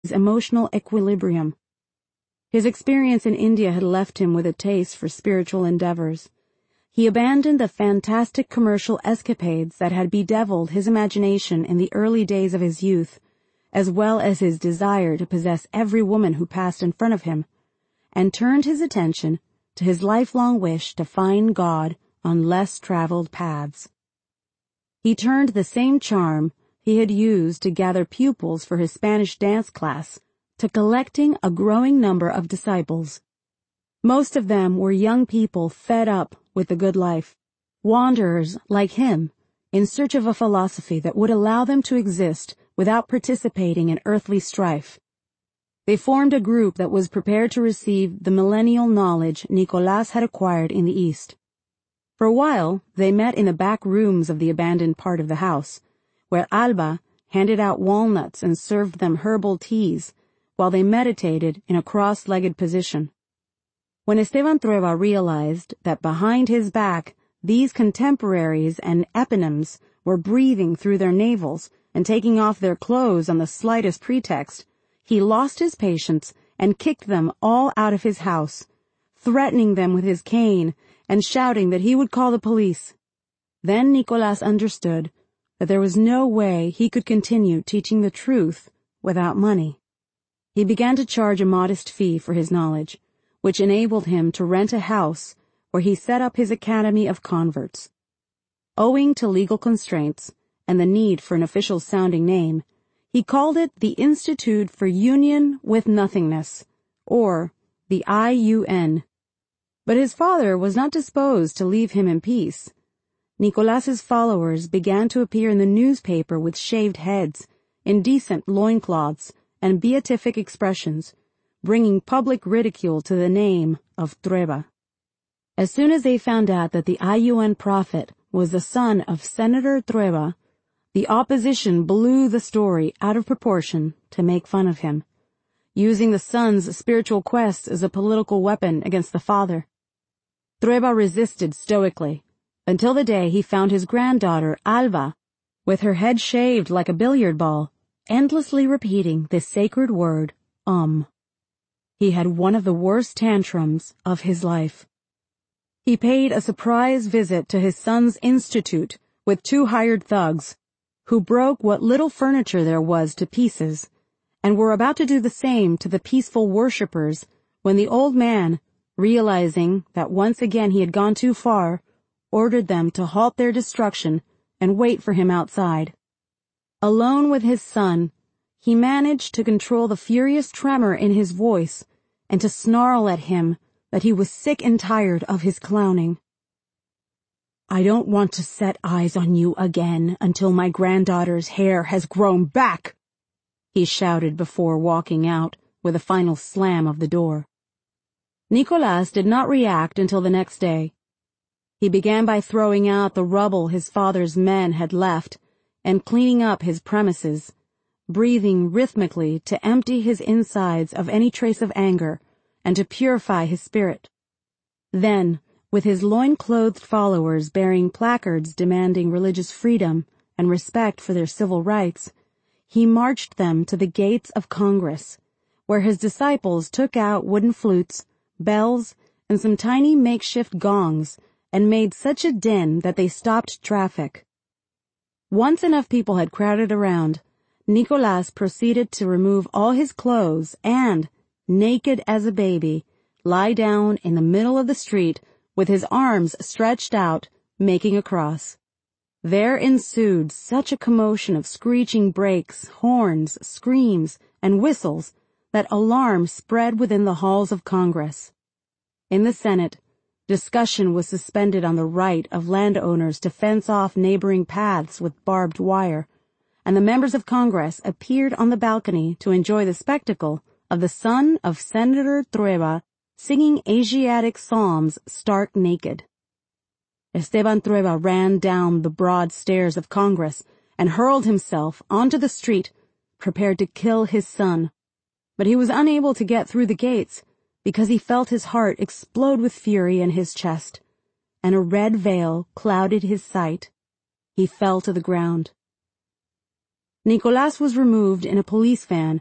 his emotional equilibrium. His experience in India had left him with a taste for spiritual endeavors. He abandoned the fantastic commercial escapades that had bedeviled his imagination in the early days of his youth, as well as his desire to possess every woman who passed in front of him, and turned his attention to his lifelong wish to find God on less traveled paths. He turned the same charm he had used to gather pupils for his Spanish dance class to collecting a growing number of disciples. Most of them were young people fed up with the good life, wanderers like him, in search of a philosophy that would allow them to exist without participating in earthly strife. They formed a group that was prepared to receive the millennial knowledge Nicolas had acquired in the East. For a while, they met in the back rooms of the abandoned part of the house, where Alba handed out walnuts and served them herbal teas, while they meditated in a cross-legged position. When Esteban Trueba realized that behind his back these contemporaries and eponyms were breathing through their navels and taking off their clothes on the slightest pretext, he lost his patience and kicked them all out of his house, threatening them with his cane and shouting that he would call the police. Then Nicolas understood that there was no way he could continue teaching the truth without money. He began to charge a modest fee for his knowledge, which enabled him to rent a house where he set up his Academy of Converts. Owing to legal constraints and the need for an official-sounding name, he called it the Institute for Union with Nothingness, or the IUN. But his father was not disposed to leave him in peace. Nicolas's followers began to appear in the newspaper with shaved heads, indecent loincloths, and beatific expressions, bringing public ridicule to the name of Trueba. As soon as they found out that the IUN prophet was the son of Senator Trueba, the opposition blew the story out of proportion to make fun of him, using the son's spiritual quest as a political weapon against the father. Trueba resisted stoically, until the day he found his granddaughter, Alba, with her head shaved like a billiard ball, endlessly repeating the sacred word, He had one of the worst tantrums of his life. He paid a surprise visit to his son's institute with 2 hired thugs, who broke what little furniture there was to pieces, and were about to do the same to the peaceful worshippers when the old man, realizing that once again he had gone too far, ordered them to halt their destruction and wait for him outside. Alone with his son, he managed to control the furious tremor in his voice and to snarl at him that he was sick and tired of his clowning. "I don't want to set eyes on you again until my granddaughter's hair has grown back," he shouted before walking out with a final slam of the door. Nicolas did not react until the next day. He began by throwing out the rubble his father's men had left and cleaning up his premises, breathing rhythmically to empty his insides of any trace of anger and to purify his spirit. Then, with his loin-clothed followers bearing placards demanding religious freedom and respect for their civil rights, he marched them to the gates of Congress, where his disciples took out wooden flutes, bells, and some tiny makeshift gongs and made such a din that they stopped traffic. Once enough people had crowded around, Nicolas proceeded to remove all his clothes and, naked as a baby, lie down in the middle of the street with his arms stretched out, making a cross. There ensued such a commotion of screeching brakes, horns, screams, and whistles that alarm spread within the halls of Congress. In the Senate, discussion was suspended on the right of landowners to fence off neighboring paths with barbed wire, and the members of Congress appeared on the balcony to enjoy the spectacle of the son of Senator Trueba singing Asiatic psalms stark naked. Esteban Trueba ran down the broad stairs of Congress and hurled himself onto the street, prepared to kill his son. But he was unable to get through the gates because he felt his heart explode with fury in his chest, and a red veil clouded his sight. He fell to the ground. Nicolas was removed in a police van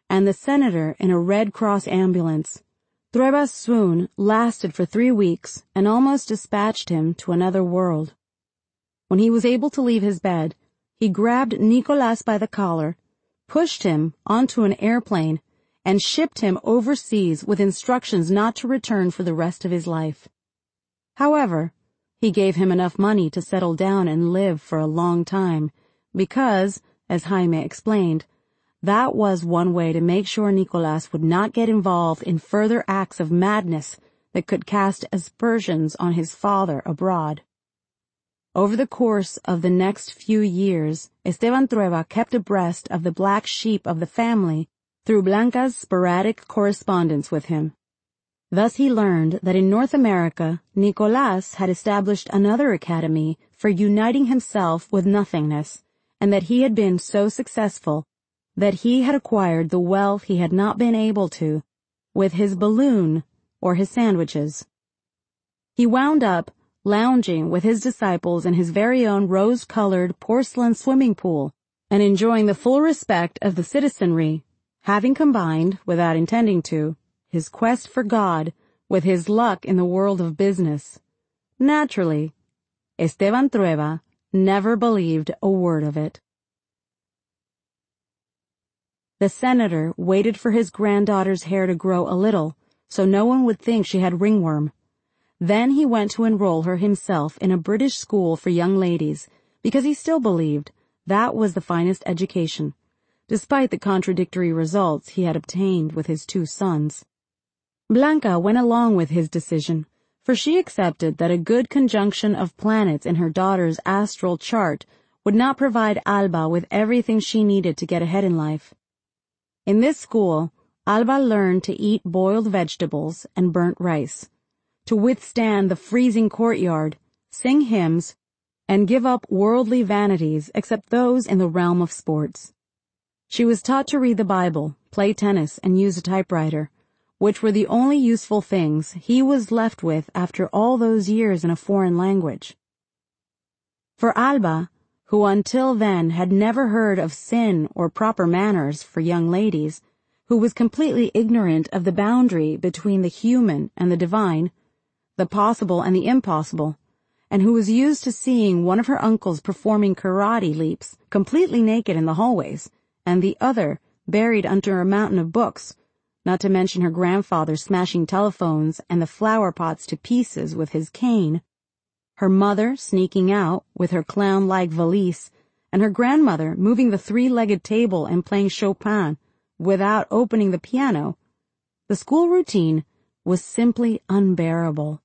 and the senator in a Red Cross ambulance. Trueba's swoon lasted for 3 weeks and almost dispatched him to another world. When he was able to leave his bed, he grabbed Nicolas by the collar, pushed him onto an airplane, and shipped him overseas with instructions not to return for the rest of his life. However, he gave him enough money to settle down and live for a long time, because, as Jaime explained, that was one way to make sure Nicolas would not get involved in further acts of madness that could cast aspersions on his father abroad. Over the course of the next few years, Esteban Trueba kept abreast of the black sheep of the family through Blanca's sporadic correspondence with him. Thus he learned that in North America, Nicolas had established another academy for uniting himself with nothingness, and that he had been so successful that he had acquired the wealth he had not been able to with his balloon or his sandwiches. He wound up lounging with his disciples in his very own rose-colored porcelain swimming pool and enjoying the full respect of the citizenry, having combined, without intending to, his quest for God with his luck in the world of business. Naturally, Esteban Trueba never believed a word of it. The senator waited for his granddaughter's hair to grow a little, so no one would think she had ringworm. Then he went to enroll her himself in a British school for young ladies, because he still believed that was the finest education, despite the contradictory results he had obtained with his 2 sons. Blanca went along with his decision, for she accepted that a good conjunction of planets in her daughter's astral chart would not provide Alba with everything she needed to get ahead in life. In this school, Alba learned to eat boiled vegetables and burnt rice, to withstand the freezing courtyard, sing hymns, and give up worldly vanities except those in the realm of sports. She was taught to read the Bible, play tennis, and use a typewriter, which were the only useful things he was left with after all those years in a foreign language. For Alba, who until then had never heard of sin or proper manners for young ladies, who was completely ignorant of the boundary between the human and the divine, the possible and the impossible, and who was used to seeing one of her uncles performing karate leaps completely naked in the hallways, and the other buried under a mountain of books, not to mention her grandfather smashing telephones and the flower pots to pieces with his cane, her mother sneaking out with her clown-like valise, and her grandmother moving the 3-legged table and playing Chopin without opening the piano, the school routine was simply unbearable.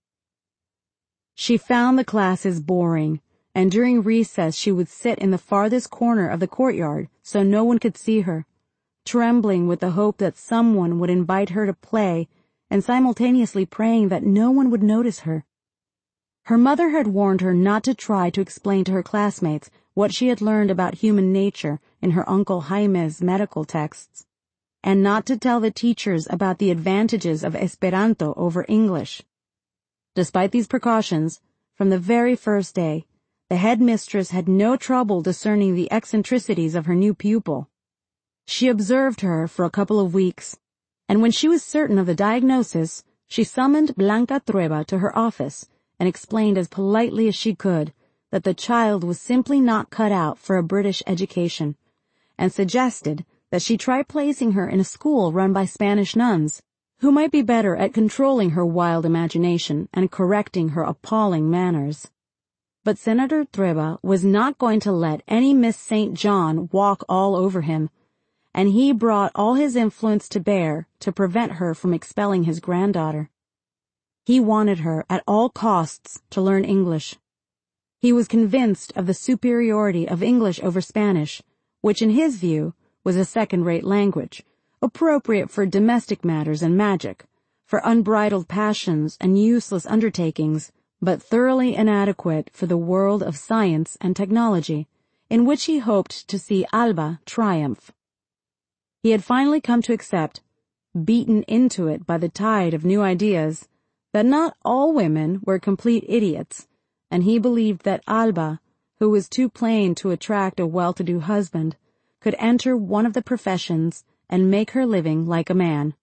She found the classes boring, and during recess she would sit in the farthest corner of the courtyard so no one could see her, trembling with the hope that someone would invite her to play and simultaneously praying that no one would notice her. Her mother had warned her not to try to explain to her classmates what she had learned about human nature in her Uncle Jaime's medical texts, and not to tell the teachers about the advantages of Esperanto over English. Despite these precautions, from the very first day, the headmistress had no trouble discerning the eccentricities of her new pupil. She observed her for a couple of weeks, and when she was certain of the diagnosis, she summoned Blanca Trueba to her office and explained as politely as she could that the child was simply not cut out for a British education, and suggested that she try placing her in a school run by Spanish nuns, who might be better at controlling her wild imagination and correcting her appalling manners. But Senator Trueba was not going to let any Miss St. John walk all over him, and he brought all his influence to bear to prevent her from expelling his granddaughter. He wanted her at all costs to learn English. He was convinced of the superiority of English over Spanish, which in his view was a second-rate language, appropriate for domestic matters and magic, for unbridled passions and useless undertakings, but thoroughly inadequate for the world of science and technology, in which he hoped to see Alba triumph. He had finally come to accept, beaten into it by the tide of new ideas, that not all women were complete idiots, and he believed that Alba, who was too plain to attract a well-to-do husband, could enter one of the professions and make her living like a man.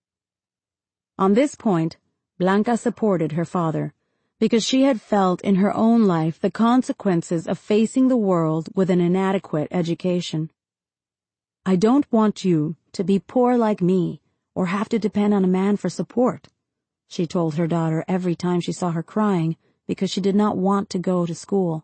On this point, Blanca supported her father, because she had felt in her own life the consequences of facing the world with an inadequate education. "I don't want you to be poor like me or have to depend on a man for support," she told her daughter every time she saw her crying because she did not want to go to school.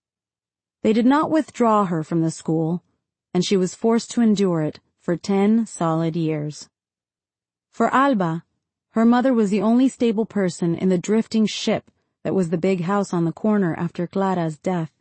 They did not withdraw her from the school, and she was forced to endure it for 10 solid years. For Alba, her mother was the only stable person in the drifting ship that was the big house on the corner after Clara's death.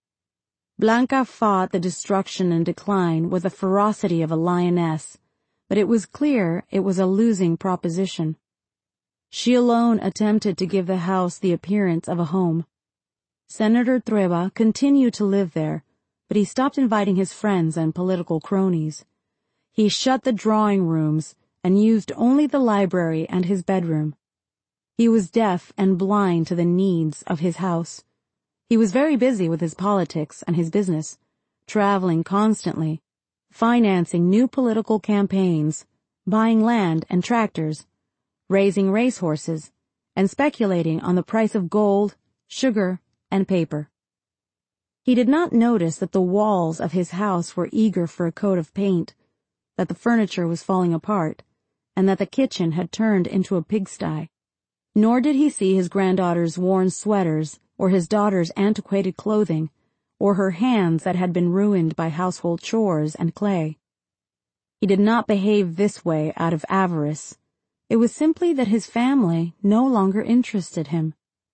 Blanca fought the destruction and decline with the ferocity of a lioness, but it was clear it was a losing proposition. She alone attempted to give the house the appearance of a home. Senator Trueba continued to live there, but he stopped inviting his friends and political cronies. He shut the drawing rooms and used only the library and his bedroom. He was deaf and blind to the needs of his house. He was very busy with his politics and his business, traveling constantly, financing new political campaigns, buying land and tractors, raising racehorses, and speculating on the price of gold, sugar, and paper. He did not notice that the walls of his house were eager for a coat of paint, that the furniture was falling apart, and that the kitchen had turned into a pigsty. Nor did he see his granddaughter's worn sweaters, or his daughter's antiquated clothing, or her hands that had been ruined by household chores and clay. He did not behave this way out of avarice. It was simply that his family no longer interested him.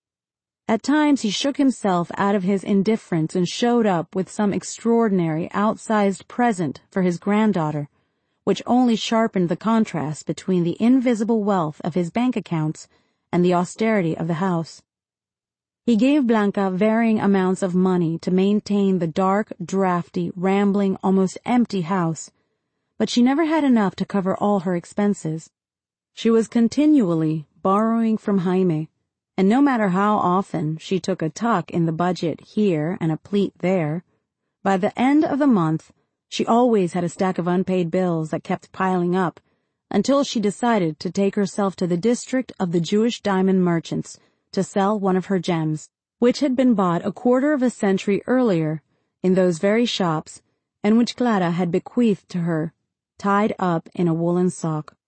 At times he shook himself out of his indifference and showed up with some extraordinary outsized present for his granddaughter, which only sharpened the contrast between the invisible wealth of his bank accounts and the austerity of the house. He gave Blanca varying amounts of money to maintain the dark, drafty, rambling, almost empty house, but she never had enough to cover all her expenses. She was continually borrowing from Jaime, and no matter how often she took a tuck in the budget here and a pleat there, by the end of the month she always had a stack of unpaid bills that kept piling up, until she decided to take herself to the district of the Jewish diamond merchants to sell one of her gems, which had been bought a quarter of a century earlier in those very shops, and which Clara had bequeathed to her, tied up in a woolen sock.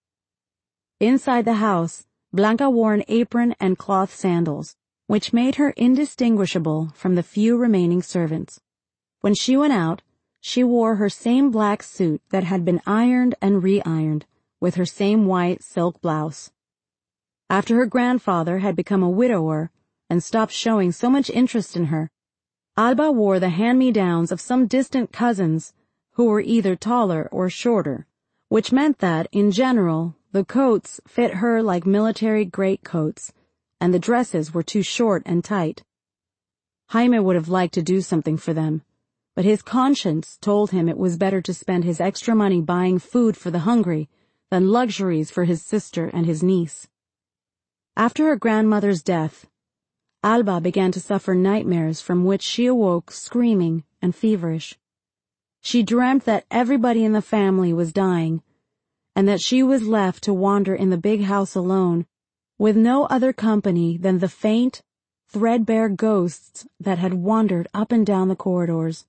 Inside the house, Blanca wore an apron and cloth sandals, which made her indistinguishable from the few remaining servants. When she went out, she wore her same black suit that had been ironed and re-ironed, with her same white silk blouse. After her grandfather had become a widower and stopped showing so much interest in her, Alba wore the hand-me-downs of some distant cousins who were either taller or shorter, which meant that, in general, the coats fit her like military greatcoats, and the dresses were too short and tight. Jaime would have liked to do something for them, but his conscience told him it was better to spend his extra money buying food for the hungry than luxuries for his sister and his niece. After her grandmother's death, Alba began to suffer nightmares from which she awoke screaming and feverish. She dreamt that everybody in the family was dying, and that she was left to wander in the big house alone, with no other company than the faint, threadbare ghosts that had wandered up and down the corridors.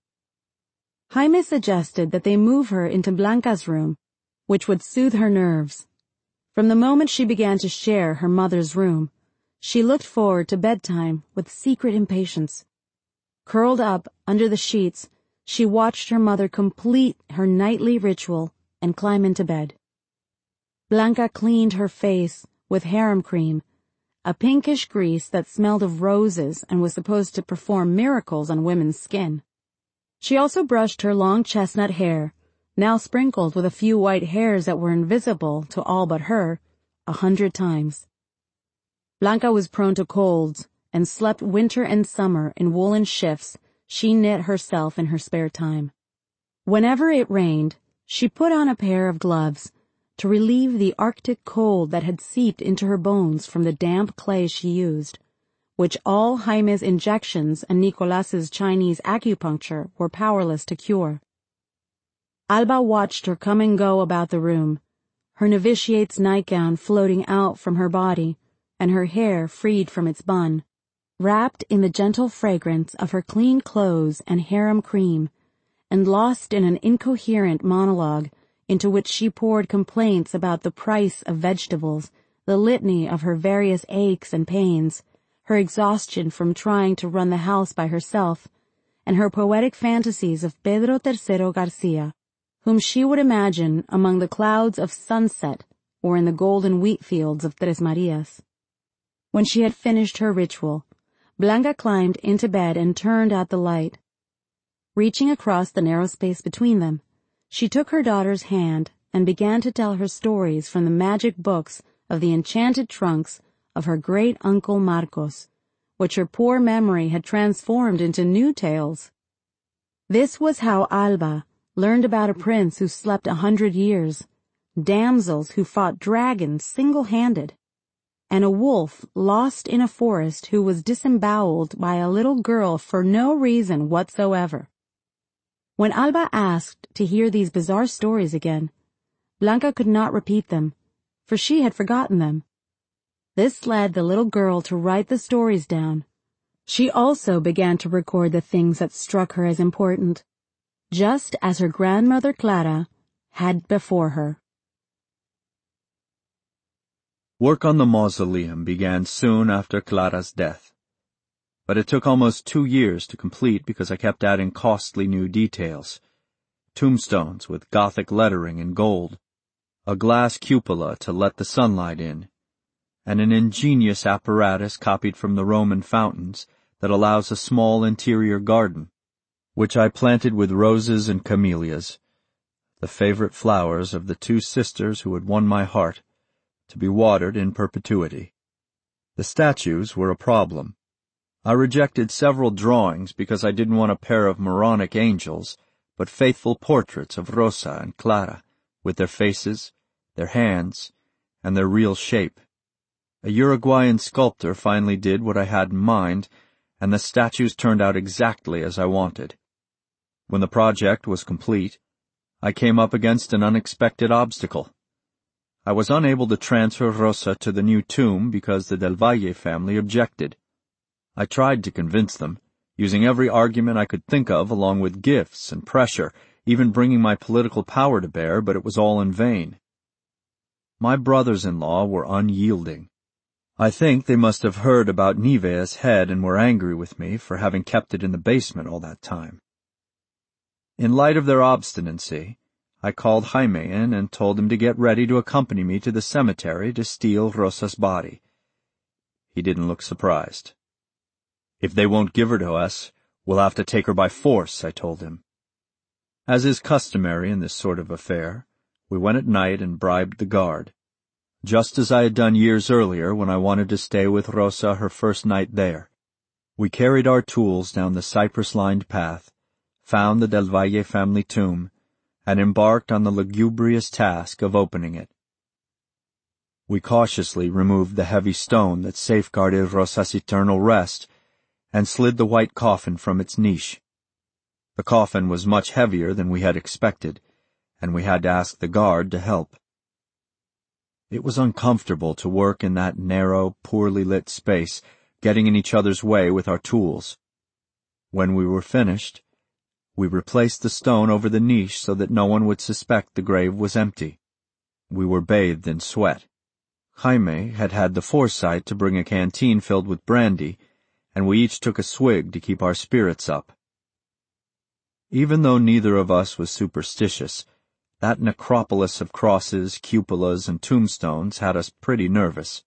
Jaime suggested that they move her into Blanca's room, which would soothe her nerves. From the moment she began to share her mother's room, she looked forward to bedtime with secret impatience. Curled up under the sheets, she watched her mother complete her nightly ritual and climb into bed. Blanca cleaned her face with harem cream, a pinkish grease that smelled of roses and was supposed to perform miracles on women's skin. She also brushed her long chestnut hair, now sprinkled with a few white hairs that were invisible to all but her, 100 times. Blanca was prone to colds and slept winter and summer in woolen shifts she knit herself in her spare time. Whenever it rained, she put on a pair of gloves to relieve the Arctic cold that had seeped into her bones from the damp clay she used, which all Jaime's injections and Nicolas's Chinese acupuncture were powerless to cure. Alba watched her come and go about the room, her novitiate's nightgown floating out from her body, and her hair freed from its bun. Wrapped in the gentle fragrance of her clean clothes and harem cream, and lost in an incoherent monologue into which she poured complaints about the price of vegetables, the litany of her various aches and pains, her exhaustion from trying to run the house by herself, and her poetic fantasies of Pedro III Garcia, whom she would imagine among the clouds of sunset or in the golden wheat fields of Tres Marias. When she had finished her ritual, Blanca climbed into bed and turned out the light. Reaching across the narrow space between them, she took her daughter's hand and began to tell her stories from the magic books of the enchanted trunks of her great-uncle Marcos, which her poor memory had transformed into new tales. This was how Alba learned about a prince who slept 100 years, damsels who fought dragons single-handed, and a wolf lost in a forest who was disemboweled by a little girl for no reason whatsoever. When Alba asked to hear these bizarre stories again, Blanca could not repeat them, for she had forgotten them. This led the little girl to write the stories down. She also began to record the things that struck her as important, just as her grandmother Clara had before her. Work on the mausoleum began soon after Clara's death, but it took almost 2 years to complete because I kept adding costly new details. Tombstones with Gothic lettering in gold, a glass cupola to let the sunlight in, and an ingenious apparatus copied from the Roman fountains that allows a small interior garden, which I planted with roses and camellias, the favorite flowers of the 2 sisters who had won my heart, to be watered in perpetuity. The statues were a problem. I rejected several drawings because I didn't want a pair of moronic angels, but faithful portraits of Rosa and Clara, with their faces, their hands, and their real shape. A Uruguayan sculptor finally did what I had in mind, and the statues turned out exactly as I wanted. When the project was complete, I came up against an unexpected obstacle. I was unable to transfer Rosa to the new tomb because the Del Valle family objected. I tried to convince them, using every argument I could think of along with gifts and pressure, even bringing my political power to bear, but it was all in vain. My brothers-in-law were unyielding. I think they must have heard about Nivea's head and were angry with me for having kept it in the basement all that time. In light of their obstinacy, I called Jaime in and told him to get ready to accompany me to the cemetery to steal Rosa's body. He didn't look surprised. "If they won't give her to us, we'll have to take her by force," I told him. As is customary in this sort of affair, we went at night and bribed the guard, just as I had done years earlier when I wanted to stay with Rosa her first night there. We carried our tools down the cypress-lined path, found the Del Valle family tomb, and embarked on the lugubrious task of opening it. We cautiously removed the heavy stone that safeguarded Rosa's eternal rest, and slid the white coffin from its niche. The coffin was much heavier than we had expected, and we had to ask the guard to help. It was uncomfortable to work in that narrow, poorly lit space, getting in each other's way with our tools. When we were finished, we replaced the stone over the niche so that no one would suspect the grave was empty. We were bathed in sweat. Jaime had had the foresight to bring a canteen filled with brandy, and we each took a swig to keep our spirits up. Even though neither of us was superstitious, that necropolis of crosses, cupolas, and tombstones had us pretty nervous.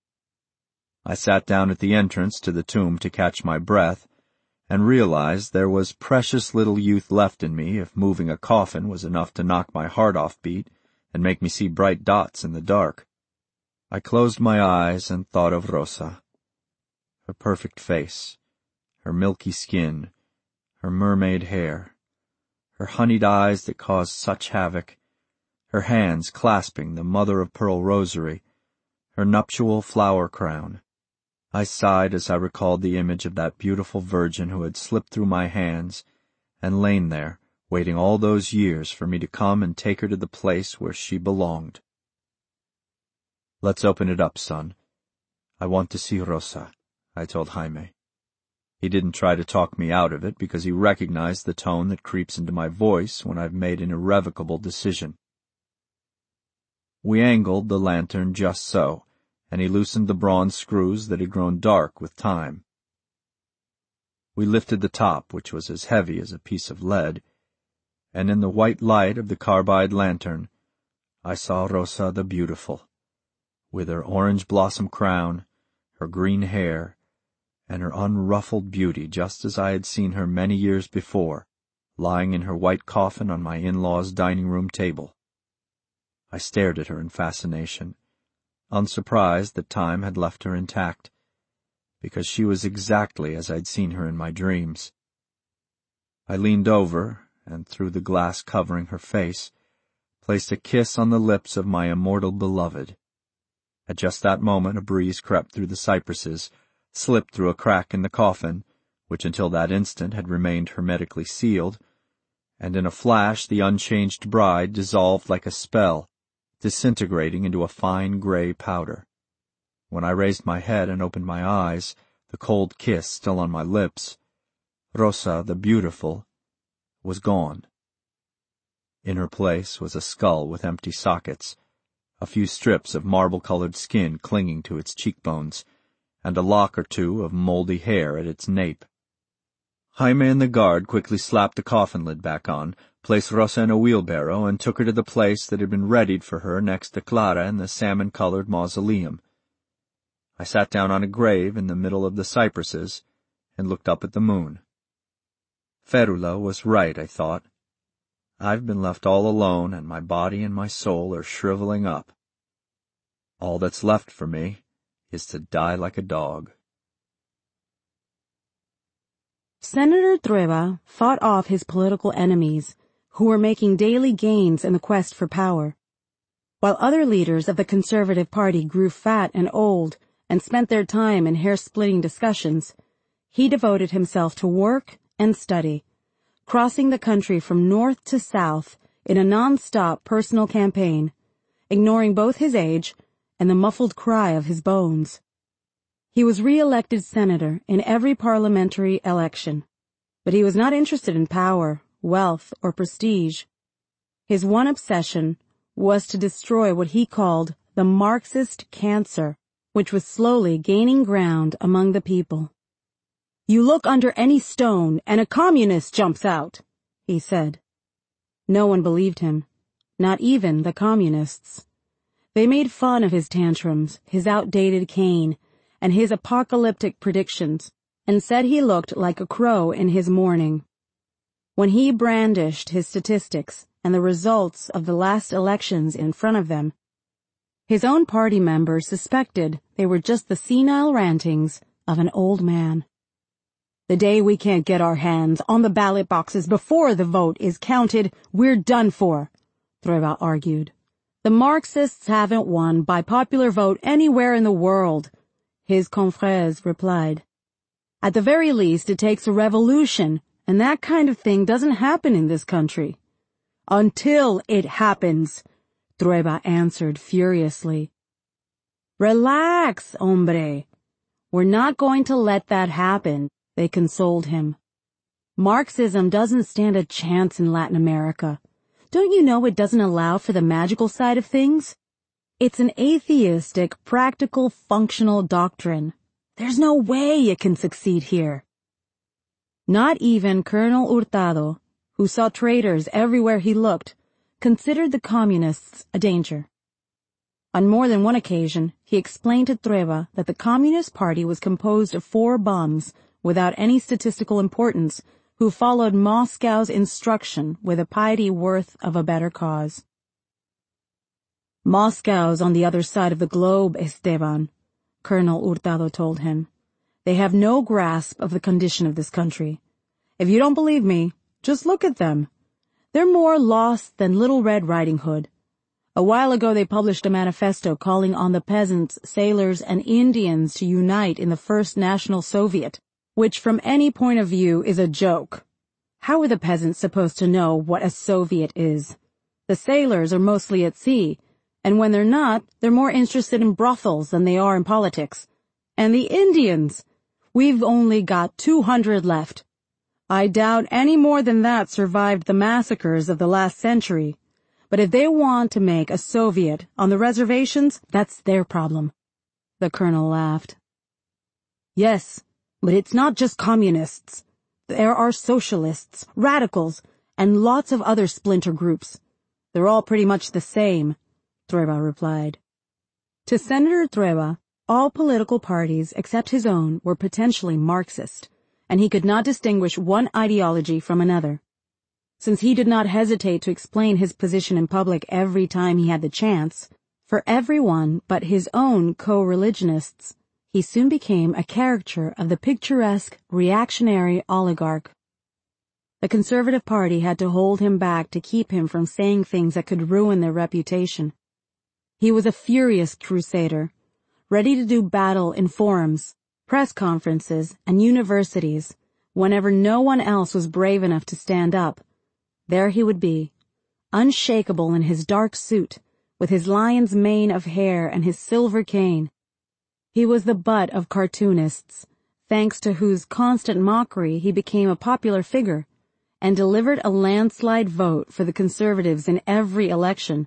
I sat down at the entrance to the tomb to catch my breath, and realized there was precious little youth left in me if moving a coffin was enough to knock my heart off beat and make me see bright dots in the dark. I closed my eyes and thought of Rosa. Her perfect face, her milky skin, her mermaid hair, her honeyed eyes that caused such havoc, her hands clasping the mother-of-pearl rosary, her nuptial flower crown. I sighed as I recalled the image of that beautiful virgin who had slipped through my hands and lain there, waiting all those years for me to come and take her to the place where she belonged. "Let's open it up, son. I want to see Rosa," I told Jaime. He didn't try to talk me out of it because he recognized the tone that creeps into my voice when I've made an irrevocable decision. We angled the lantern just so, and he loosened the bronze screws that had grown dark with time. We lifted the top, which was as heavy as a piece of lead, and in the white light of the carbide lantern, I saw Rosa the Beautiful, with her orange blossom crown, her green hair, and her unruffled beauty just as I had seen her many years before, lying in her white coffin on my in-laws' dining-room table. I stared at her in fascination, unsurprised that time had left her intact, because she was exactly as I'd seen her in my dreams. I leaned over, and through the glass covering her face, placed a kiss on the lips of my immortal beloved. At just that moment a breeze crept through the cypresses, slipped through a crack in the coffin, which until that instant had remained hermetically sealed, and in a flash the unchanged bride dissolved like a spell, disintegrating into a fine gray powder. When I raised my head and opened my eyes, the cold kiss still on my lips, Rosa the Beautiful was gone. In her place was a skull with empty sockets, a few strips of marble-colored skin clinging to its cheekbones, and a lock or two of moldy hair at its nape. Jaime and the guard quickly slapped the coffin lid back on, placed Rosa in a wheelbarrow, and took her to the place that had been readied for her next to Clara in the salmon-colored mausoleum. I sat down on a grave in the middle of the cypresses and looked up at the moon. Ferula was right, I thought. I've been left all alone, and my body and my soul are shriveling up. All that's left for me is to die like a dog. Senator Trueba fought off his political enemies, who were making daily gains in the quest for power. While other leaders of the Conservative Party grew fat and old and spent their time in hair-splitting discussions, he devoted himself to work and study, crossing the country from north to south in a non-stop personal campaign, ignoring both his age and the muffled cry of his bones. He was re-elected senator in every parliamentary election, but he was not interested in power, wealth, or prestige. His one obsession was to destroy what he called the Marxist cancer, which was slowly gaining ground among the people. "You look under any stone and a communist jumps out," he said. No one believed him, not even the communists. They made fun of his tantrums, his outdated cane, and his apocalyptic predictions, and said he looked like a crow in his mourning. When he brandished his statistics and the results of the last elections in front of them, his own party members suspected they were just the senile rantings of an old man. "The day we can't get our hands on the ballot boxes before the vote is counted, we're done for," Trueba argued. "The Marxists haven't won by popular vote anywhere in the world," his confrères replied. "At the very least, it takes a revolution, and that kind of thing doesn't happen in this country." "Until it happens," Trueba answered furiously. "Relax, hombre. We're not going to let that happen," they consoled him. "Marxism doesn't stand a chance in Latin America. Don't you know it doesn't allow for the magical side of things? It's an atheistic, practical, functional doctrine. There's no way it can succeed here." Not even Colonel Hurtado, who saw traitors everywhere he looked, considered the communists a danger. On more than one occasion, he explained to Trueba that the Communist Party was composed of 4 bums without any statistical importance who followed Moscow's instruction with a piety worth of a better cause. "Moscow's on the other side of the globe, Esteban," Colonel Hurtado told him. "They have no grasp of the condition of this country. If you don't believe me, just look at them. They're more lost than Little Red Riding Hood. A while ago they published a manifesto calling on the peasants, sailors, and Indians to unite in the First National Soviet, which from any point of view is a joke. How are the peasants supposed to know what a Soviet is? The sailors are mostly at sea, and when they're not, they're more interested in brothels than they are in politics. And the Indians! We've only got 200 left. I doubt any more than that survived the massacres of the last century. But if they want to make a Soviet on the reservations, that's their problem. The colonel laughed. Yes, but it's not just communists. There are socialists, radicals, and lots of other splinter groups. They're all pretty much the same, Trueba replied. To Senator Trueba, all political parties except his own were potentially Marxist, and he could not distinguish one ideology from another. Since he did not hesitate to explain his position in public every time he had the chance, for everyone but his own co-religionists, he soon became a caricature of the picturesque, reactionary oligarch. The Conservative Party had to hold him back to keep him from saying things that could ruin their reputation. He was a furious crusader, ready to do battle in forums, press conferences, and universities whenever no one else was brave enough to stand up. There he would be, unshakable in his dark suit, with his lion's mane of hair and his silver cane. He was the butt of cartoonists, thanks to whose constant mockery he became a popular figure, and delivered a landslide vote for the Conservatives in every election.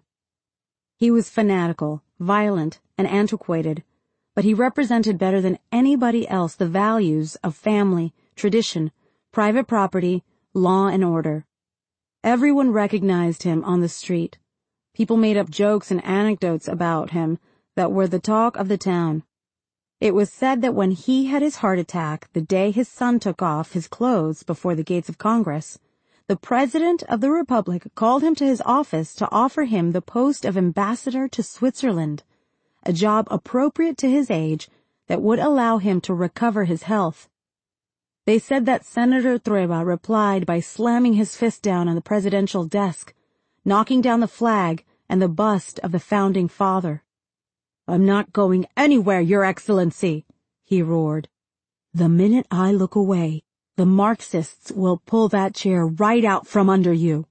He was fanatical, violent, and antiquated, but he represented better than anybody else the values of family, tradition, private property, law and order. Everyone recognized him on the street. People made up jokes and anecdotes about him that were the talk of the town. It was said that when he had his heart attack the day his son took off his clothes before the gates of Congress, the President of the Republic called him to his office to offer him the post of ambassador to Switzerland, a job appropriate to his age that would allow him to recover his health. They said that Senator Trueba replied by slamming his fist down on the presidential desk, knocking down the flag and the bust of the founding father. "I'm not going anywhere, Your Excellency," he roared. "The minute I look away, the Marxists will pull that chair right out from under you."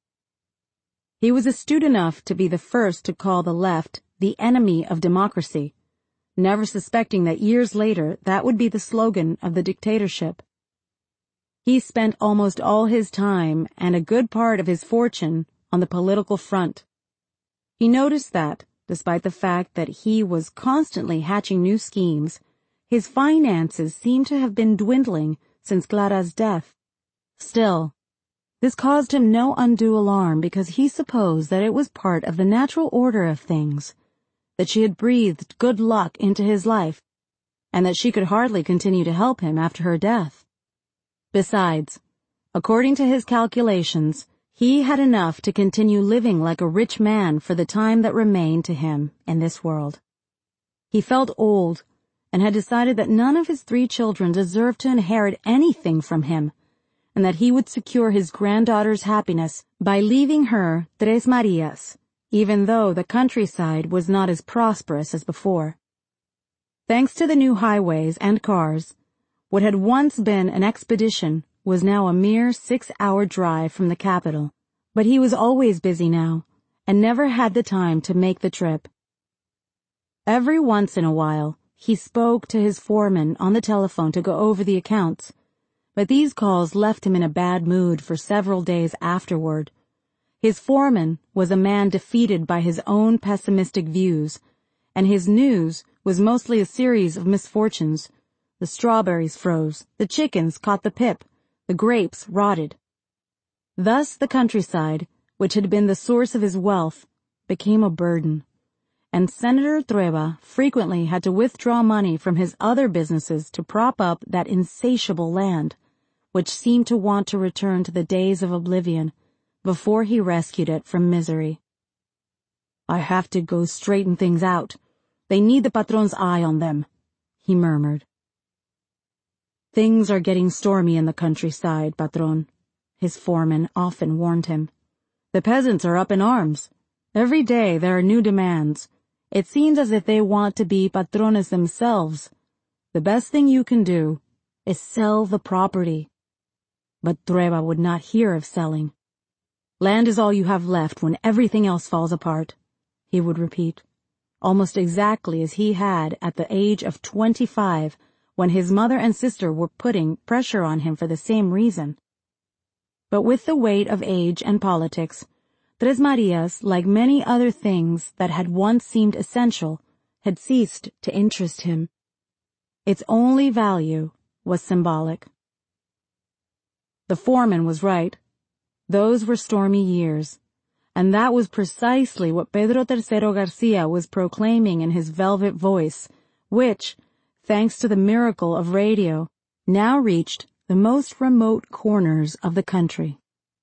He was astute enough to be the first to call the left the enemy of democracy, never suspecting that years later that would be the slogan of the dictatorship. He spent almost all his time and a good part of his fortune on the political front. He noticed that, despite the fact that he was constantly hatching new schemes, his finances seemed to have been dwindling since Clara's death. Still, this caused him no undue alarm because he supposed that it was part of the natural order of things, that she had breathed good luck into his life, and that she could hardly continue to help him after her death. Besides, according to his calculations, he had enough to continue living like a rich man for the time that remained to him in this world. He felt old, and had decided that none of his 3 children deserved to inherit anything from him, and that he would secure his granddaughter's happiness by leaving her Tres Marias, even though the countryside was not as prosperous as before. Thanks to the new highways and cars, what had once been an expedition was now a mere 6-hour drive from the capital, but he was always busy now, and never had the time to make the trip. Every once in a while, he spoke to his foreman on the telephone to go over the accounts, but these calls left him in a bad mood for several days afterward. His foreman was a man defeated by his own pessimistic views, and his news was mostly a series of misfortunes. The strawberries froze, the chickens caught the pip, the grapes rotted. Thus the countryside, which had been the source of his wealth, became a burden, and Senator Trueba frequently had to withdraw money from his other businesses to prop up that insatiable land, which seemed to want to return to the days of oblivion before he rescued it from misery. "I have to go straighten things out. They need the patron's eye on them," he murmured. "Things are getting stormy in the countryside, patron," his foreman often warned him. "The peasants are up in arms. Every day there are new demands. It seems as if they want to be patrones themselves. The best thing you can do is sell the property." But Trueba would not hear of selling. "Land is all you have left when everything else falls apart," he would repeat, almost exactly as he had at the age of 25 when his mother and sister were putting pressure on him for the same reason. But with the weight of age and politics, Tres Marias, like many other things that had once seemed essential, had ceased to interest him. Its only value was symbolic. The foreman was right. Those were stormy years, and that was precisely what Pedro III Garcia was proclaiming in his velvet voice, which, thanks to the miracle of radio, now reached the most remote corners of the country.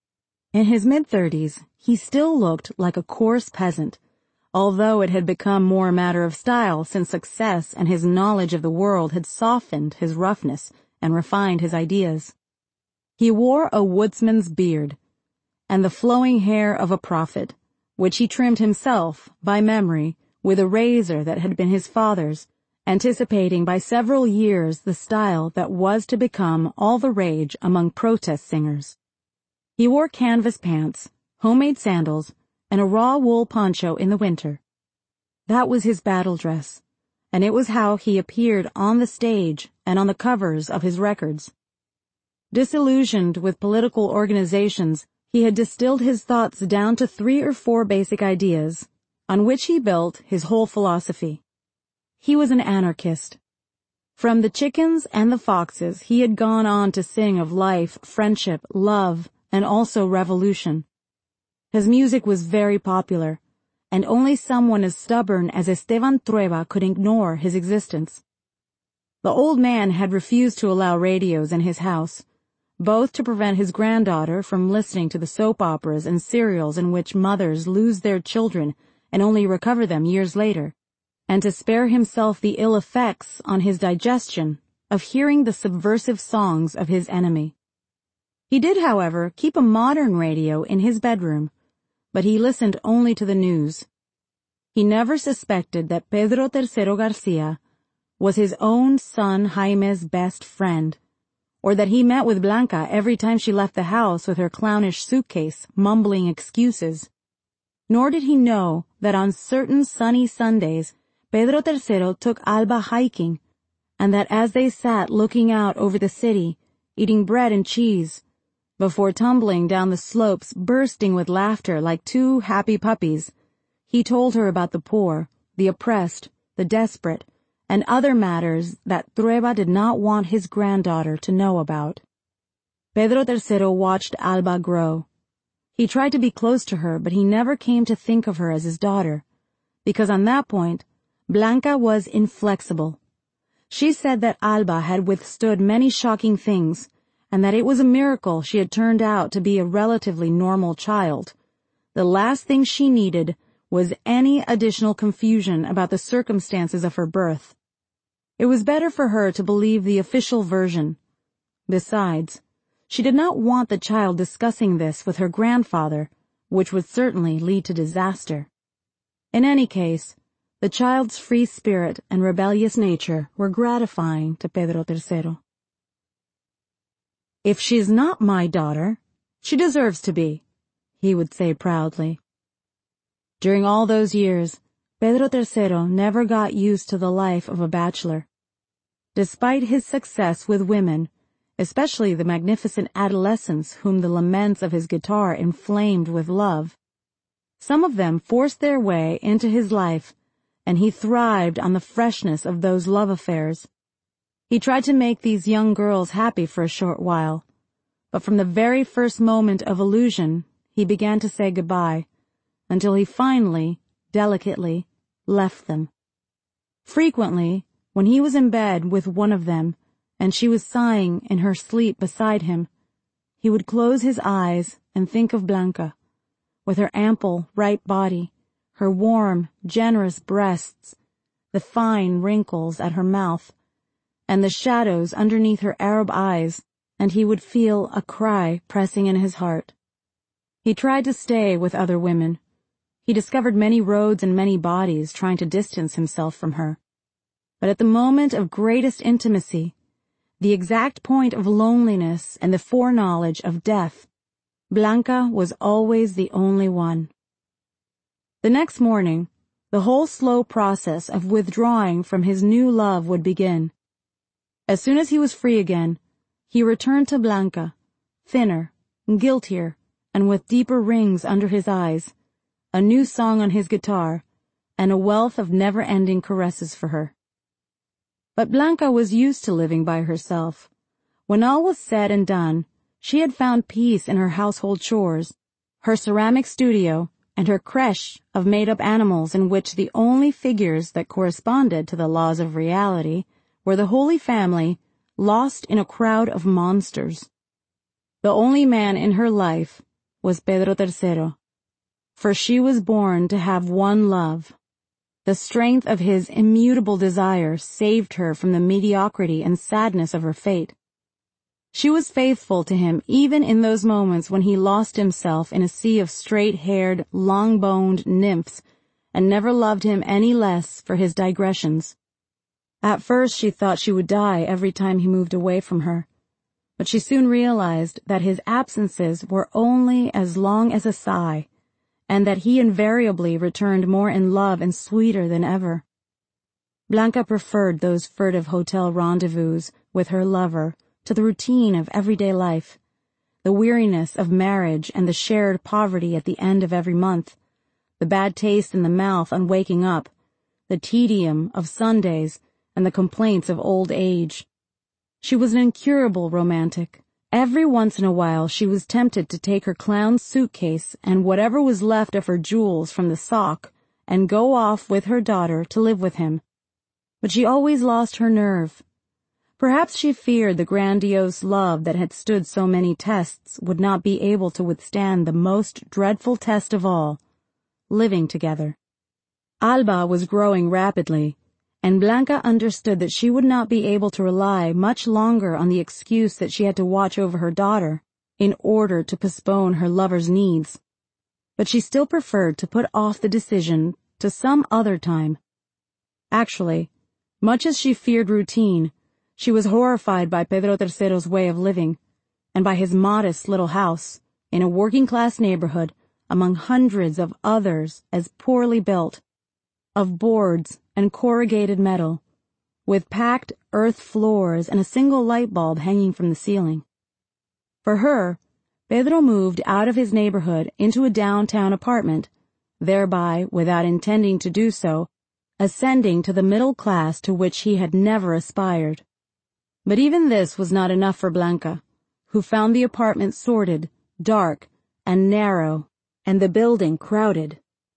In his mid-30s, he still looked like a coarse peasant, although it had become more a matter of style since success and his knowledge of the world had softened his roughness and refined his ideas. He wore a woodsman's beard, and the flowing hair of a prophet, which he trimmed himself, by memory, with a razor that had been his father's, anticipating by several years the style that was to become all the rage among protest singers. He wore canvas pants, homemade sandals, and a raw wool poncho in the winter. That was his battle dress, and it was how he appeared on the stage and on the covers of his records. Disillusioned with political organizations, he had distilled his thoughts down to 3 or 4 basic ideas, on which he built his whole philosophy. He was an anarchist. From the chickens and the foxes, he had gone on to sing of life, friendship, love, and also revolution. His music was very popular, and only someone as stubborn as Esteban Trueba could ignore his existence. The old man had refused to allow radios in his house, both to prevent his granddaughter from listening to the soap operas and serials in which mothers lose their children and only recover them years later, and to spare himself the ill effects on his digestion of hearing the subversive songs of his enemy. He did, however, keep a modern radio in his bedroom, but he listened only to the news. He never suspected that Pedro III Garcia was his own son Jaime's best friend, or that he met with Blanca every time she left the house with her clownish suitcase, mumbling excuses. Nor did he know that on certain sunny Sundays, Pedro III took Alba hiking, and that as they sat looking out over the city, eating bread and cheese, before tumbling down the slopes bursting with laughter like 2 happy puppies, he told her about the poor, the oppressed, the desperate, and other matters that Trueba did not want his granddaughter to know about. Pedro III watched Alba grow. He tried to be close to her, but he never came to think of her as his daughter, because on that point, Blanca was inflexible. She said that Alba had withstood many shocking things, and that it was a miracle she had turned out to be a relatively normal child. The last thing she needed was any additional confusion about the circumstances of her birth. It was better for her to believe the official version. Besides, she did not want the child discussing this with her grandfather, which would certainly lead to disaster. In any case, the child's free spirit and rebellious nature were gratifying to Pedro III. "If she's not my daughter, she deserves to be," he would say proudly. During all those years, Pedro III never got used to the life of a bachelor. Despite his success with women, especially the magnificent adolescents whom the laments of his guitar inflamed with love, some of them forced their way into his life, and he thrived on the freshness of those love affairs. He tried to make these young girls happy for a short while, but from the very first moment of illusion, he began to say goodbye, until he finally, delicately, left them. Frequently, when he was in bed with one of them, and she was sighing in her sleep beside him, he would close his eyes and think of Blanca, with her ample, ripe body, her warm, generous breasts, the fine wrinkles at her mouth, and the shadows underneath her Arab eyes, and he would feel a cry pressing in his heart. He tried to stay with other women. He discovered many roads and many bodies, trying to distance himself from her. But at the moment of greatest intimacy, the exact point of loneliness and the foreknowledge of death, Blanca was always the only one. The next morning, the whole slow process of withdrawing from his new love would begin. As soon as he was free again, he returned to Blanca, thinner, guiltier, and with deeper rings under his eyes, a new song on his guitar, and a wealth of never-ending caresses for her. But Blanca was used to living by herself. When all was said and done, she had found peace in her household chores, her ceramic studio, and her crèche of made-up animals in which the only figures that corresponded to the laws of reality were the Holy Family lost in a crowd of monsters. The only man in her life was Pedro III, for she was born to have one love. The strength of his immutable desire saved her from the mediocrity and sadness of her fate. She was faithful to him even in those moments when he lost himself in a sea of straight-haired, long-boned nymphs, and never loved him any less for his digressions. At first she thought she would die every time he moved away from her, but she soon realized that his absences were only as long as a sigh, and that he invariably returned more in love and sweeter than ever. Blanca preferred those furtive hotel rendezvous with her lover to the routine of everyday life, the weariness of marriage and the shared poverty at the end of every month, the bad taste in the mouth on waking up, the tedium of Sundays, and the complaints of old age. She was an incurable romantic. Every once in a while she was tempted to take her clown's suitcase and whatever was left of her jewels from the sock and go off with her daughter to live with him. But she always lost her nerve. Perhaps she feared the grandiose love that had stood so many tests would not be able to withstand the most dreadful test of all, living together. Alba was growing rapidly, and Blanca understood that she would not be able to rely much longer on the excuse that she had to watch over her daughter in order to postpone her lover's needs. But she still preferred to put off the decision to some other time. Actually, much as she feared routine, she was horrified by Pedro III's way of living, and by his modest little house, in a working-class neighborhood, among hundreds of others as poorly built, of boards and corrugated metal, with packed earth floors and a single light bulb hanging from the ceiling. For her, Pedro moved out of his neighborhood into a downtown apartment, thereby, without intending to do so, ascending to the middle class to which he had never aspired. But even this was not enough for Blanca, who found the apartment sordid, dark, and narrow, and the building crowded.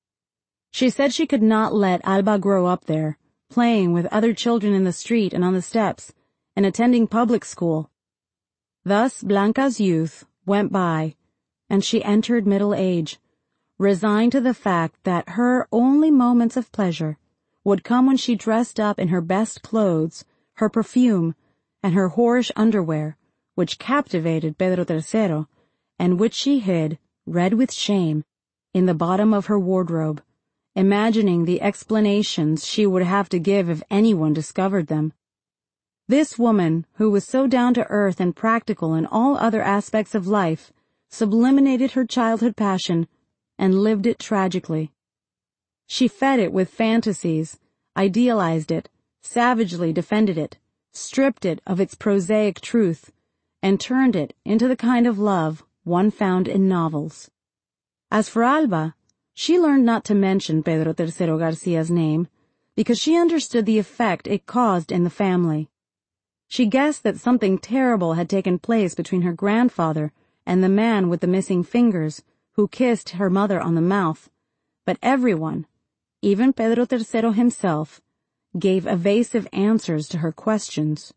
She said she could not let Alba grow up there, playing with other children in the street and on the steps, and attending public school. Thus Blanca's youth went by, and she entered middle age, resigned to the fact that her only moments of pleasure would come when she dressed up in her best clothes, her perfume, and her whorish underwear, which captivated Pedro III, and which she hid, red with shame, in the bottom of her wardrobe, imagining the explanations she would have to give if anyone discovered them. This woman, who was so down to earth and practical in all other aspects of life, sublimated her childhood passion and lived it tragically. She fed it with fantasies, idealized it, savagely defended it, stripped it of its prosaic truth, and turned it into the kind of love one found in novels. As for Alba, she learned not to mention Pedro III Garcia's name, because she understood the effect it caused in the family. She guessed that something terrible had taken place between her grandfather and the man with the missing fingers, who kissed her mother on the mouth, but everyone, even Pedro III himself, gave evasive answers to her questions.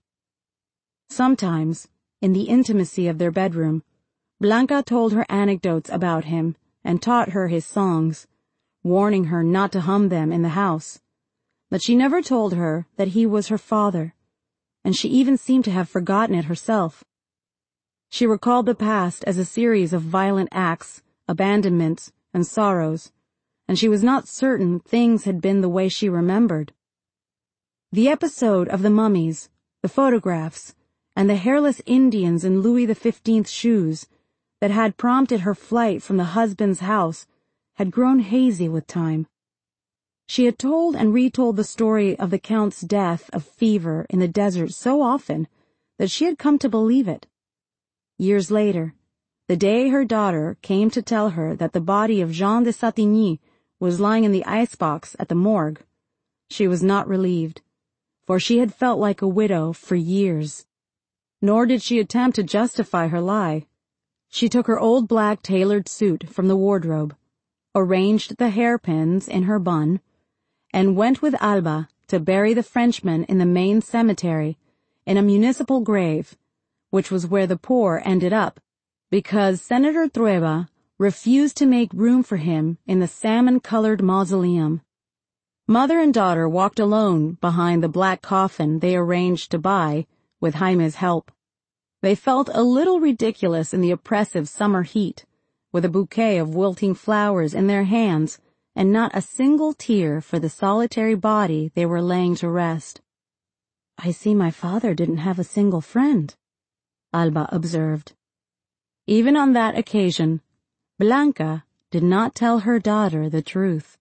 Sometimes, in the intimacy of their bedroom, Blanca told her anecdotes about him and taught her his songs, warning her not to hum them in the house. But she never told her that he was her father, and she even seemed to have forgotten it herself. She recalled the past as a series of violent acts, abandonments, and sorrows, and she was not certain things had been the way she remembered. The episode of the mummies, the photographs, and the hairless Indians in Louis XV shoes that had prompted her flight from the husband's house had grown hazy with time. She had told and retold the story of the Count's death of fever in the desert so often that she had come to believe it. Years later, the day her daughter came to tell her that the body of Jean de Satigny was lying in the icebox at the morgue, she was not relieved, for she had felt like a widow for years. Nor did she attempt to justify her lie. She took her old black tailored suit from the wardrobe, arranged the hairpins in her bun, and went with Alba to bury the Frenchman in the main cemetery in a municipal grave, which was where the poor ended up, because Senator Trueba refused to make room for him in the salmon-colored mausoleum. Mother and daughter walked alone behind the black coffin they arranged to buy with Jaime's help. They felt a little ridiculous in the oppressive summer heat, with a bouquet of wilting flowers in their hands and not a single tear for the solitary body they were laying to rest. "I see my father didn't have a single friend," Alba observed. Even on that occasion, Blanca did not tell her daughter the truth.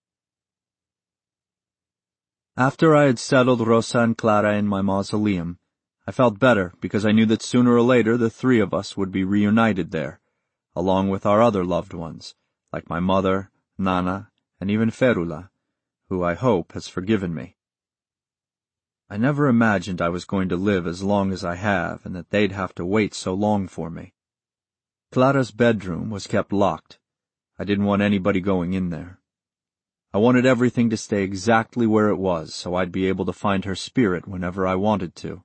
After I had settled Rosa and Clara in my mausoleum, I felt better because I knew that sooner or later the three of us would be reunited there, along with our other loved ones, like my mother, Nana, and even Ferula, who I hope has forgiven me. I never imagined I was going to live as long as I have and that they'd have to wait so long for me. Clara's bedroom was kept locked. I didn't want anybody going in there. I wanted everything to stay exactly where it was so I'd be able to find her spirit whenever I wanted to.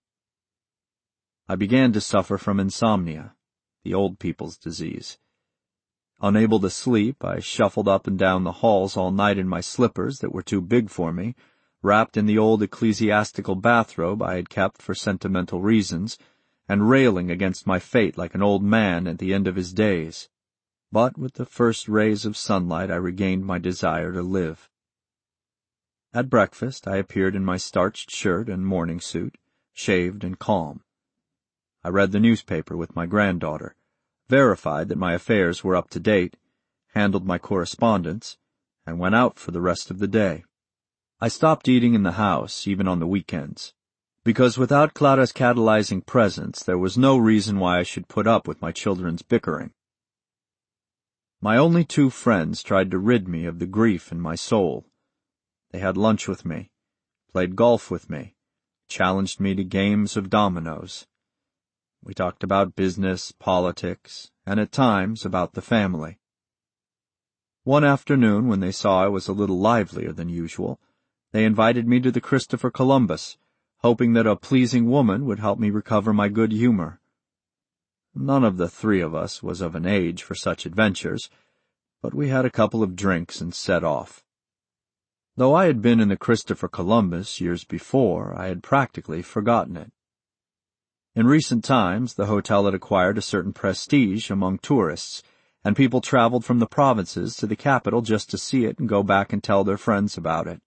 I began to suffer from insomnia, the old people's disease. Unable to sleep, I shuffled up and down the halls all night in my slippers that were too big for me, wrapped in the old ecclesiastical bathrobe I had kept for sentimental reasons, and railing against my fate like an old man at the end of his days. But with the first rays of sunlight I regained my desire to live. At breakfast I appeared in my starched shirt and morning suit, shaved and calm. I read the newspaper with my granddaughter, verified that my affairs were up to date, handled my correspondence, and went out for the rest of the day. I stopped eating in the house, even on the weekends, because without Clara's catalyzing presence there was no reason why I should put up with my children's bickering. My only two friends tried to rid me of the grief in my soul. They had lunch with me, played golf with me, challenged me to games of dominoes. We talked about business, politics, and at times about the family. One afternoon, when they saw I was a little livelier than usual, they invited me to the Christopher Columbus, hoping that a pleasing woman would help me recover my good humor. None of the three of us was of an age for such adventures, but we had a couple of drinks and set off. Though I had been in the Christopher Columbus years before, I had practically forgotten it. In recent times, the hotel had acquired a certain prestige among tourists, and people traveled from the provinces to the capital just to see it and go back and tell their friends about it.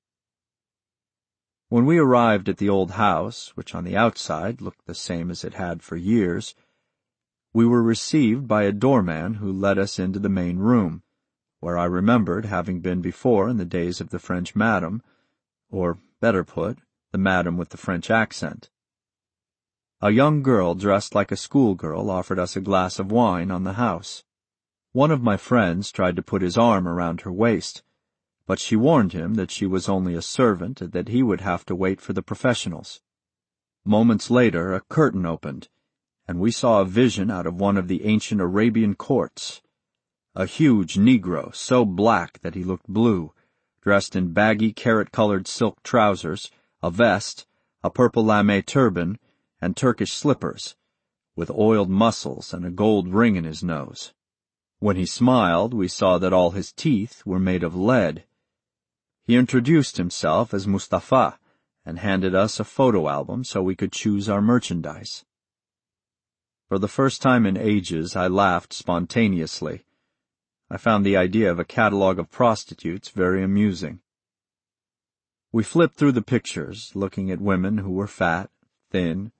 When we arrived at the old house, which on the outside looked the same as it had for years, we were received by a doorman who led us into the main room, where I remembered having been before in the days of the French madam, or, better put, the madam with the French accent. A young girl dressed like a schoolgirl offered us a glass of wine on the house. One of my friends tried to put his arm around her waist, but she warned him that she was only a servant and that he would have to wait for the professionals. Moments later, a curtain opened, and we saw a vision out of one of the ancient Arabian courts. A huge Negro, so black that he looked blue, dressed in baggy carrot-colored silk trousers, a vest, a purple lame turban, and Turkish slippers, with oiled muscles and a gold ring in his nose. When he smiled, we saw that all his teeth were made of lead. He introduced himself as Mustafa and handed us a photo album so we could choose our merchandise. For the first time in ages, I laughed spontaneously. I found the idea of a catalogue of prostitutes very amusing. We flipped through the pictures, looking at women who were fat, thin,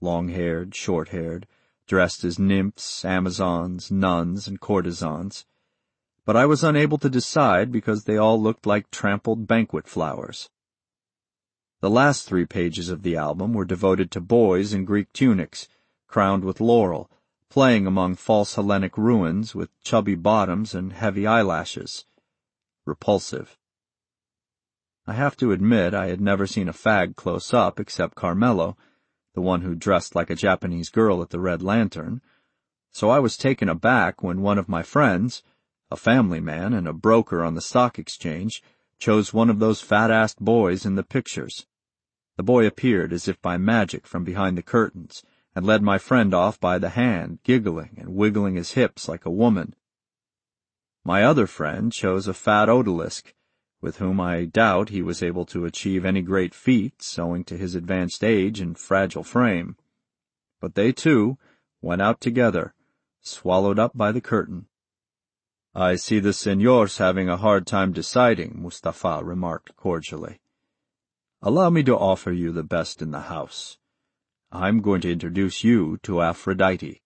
long-haired, short-haired, dressed as nymphs, amazons, nuns, and courtesans, but I was unable to decide because they all looked like trampled banquet flowers. The last 3 pages of the album were devoted to boys in Greek tunics, crowned with laurel, playing among false Hellenic ruins with chubby bottoms and heavy eyelashes. Repulsive. I have to admit I had never seen a fag close up except Carmelo, the one who dressed like a Japanese girl at the Red Lantern, so I was taken aback when one of my friends, a family man and a broker on the stock exchange, chose one of those fat-assed boys in the pictures. The boy appeared as if by magic from behind the curtains, and led my friend off by the hand, giggling and wiggling his hips like a woman. My other friend chose a fat odalisque, with whom I doubt he was able to achieve any great feats owing to his advanced age and fragile frame. But they, too, went out together, swallowed up by the curtain. "I see the señor's having a hard time deciding," Mustafa remarked cordially. "Allow me to offer you the best in the house. I'm going to introduce you to Aphrodite."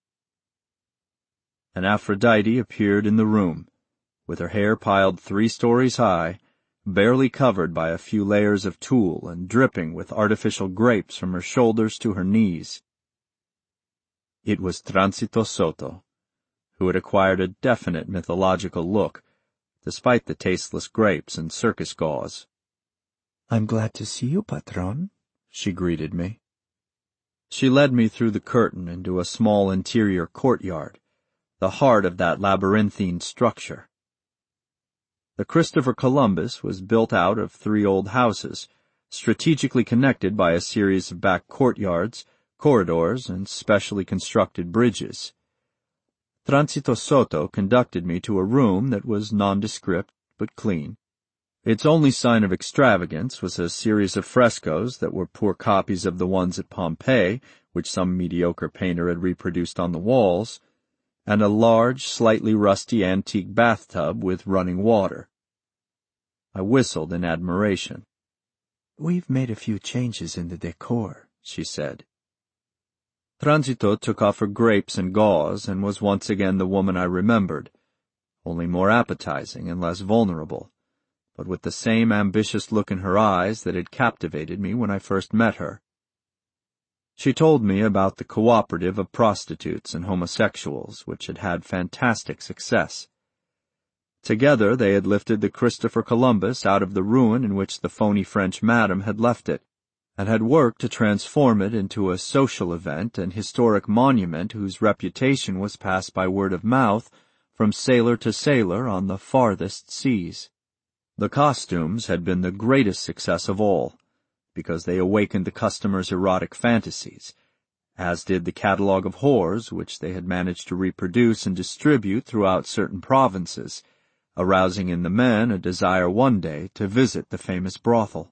And Aphrodite appeared in the room, with her hair piled 3 stories high, barely covered by a few layers of tulle and dripping with artificial grapes from her shoulders to her knees. It was Tránsito Soto, who had acquired a definite mythological look, despite the tasteless grapes and circus gauze. "I'm glad to see you, patron," she greeted me. She led me through the curtain into a small interior courtyard, the heart of that labyrinthine structure. The Christopher Columbus was built out of 3 old houses, strategically connected by a series of back courtyards, corridors, and specially constructed bridges. Tránsito Soto conducted me to a room that was nondescript but clean. Its only sign of extravagance was a series of frescoes that were poor copies of the ones at Pompeii, which some mediocre painter had reproduced on the walls, and a large, slightly rusty antique bathtub with running water. I whistled in admiration. "We've made a few changes in the decor," she said. Tránsito took off her grapes and gauze and was once again the woman I remembered, only more appetizing and less vulnerable, but with the same ambitious look in her eyes that had captivated me when I first met her. She told me about the cooperative of prostitutes and homosexuals, which had had fantastic success. Together they had lifted the Christopher Columbus out of the ruin in which the phony French madam had left it, and had worked to transform it into a social event and historic monument whose reputation was passed by word of mouth from sailor to sailor on the farthest seas. The costumes had been the greatest success of all, because they awakened the customers' erotic fantasies, as did the catalogue of whores which they had managed to reproduce and distribute throughout certain provinces, arousing in the men a desire one day to visit the famous brothel.